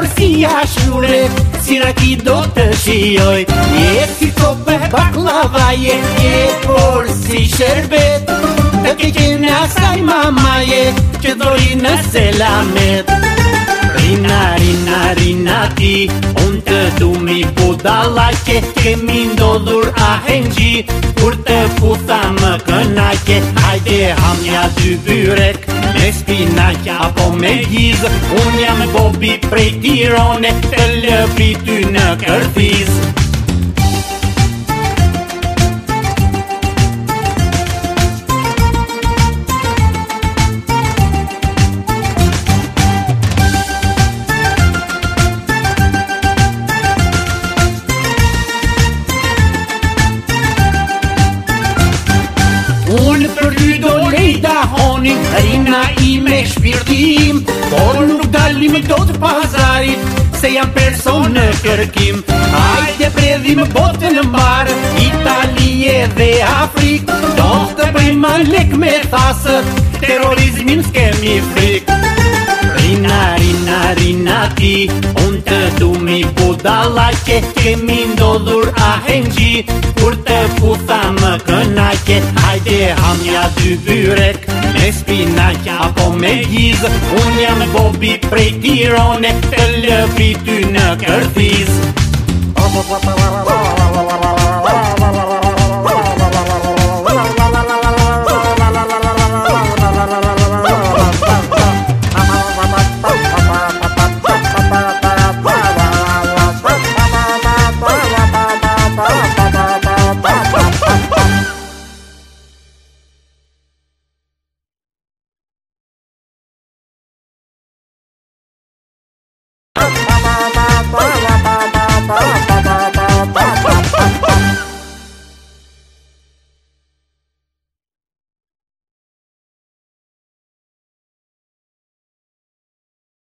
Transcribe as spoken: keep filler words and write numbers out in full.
si ashure, si raki do të shijoj. Je si tope baklavaje, je por si sherbet, të keqen asaj mamaje, që dori në selamet. Rina, rina, rina ti, unë të du mi budalake, kemi ndodhur ahengji, kur të putha më kënaqe. Hajde hamja dy byrek, me spinaqe apo me giz, unë jam Bobi prej Tirone, të lëpi ty në Kërfiz. Unë për ty do lejta honin, rina i me shpirtim, por nuk dalim do të pazarit, se jam person në kërkim. Hajde predhim botën mbar, Italie dhe Afrik, do të bëjmë lek me thasë, terrorizmin s'kemi frik. Rina, rina, rina ti, unë të du mi budalake, kemi ndodhur ahengji, kur të putha më kënaqe. Hajde hamja dy byrek, me spinaqe apo me giz, unë jam Bobi prej Tirone, të lëpi ty në Kërfiz.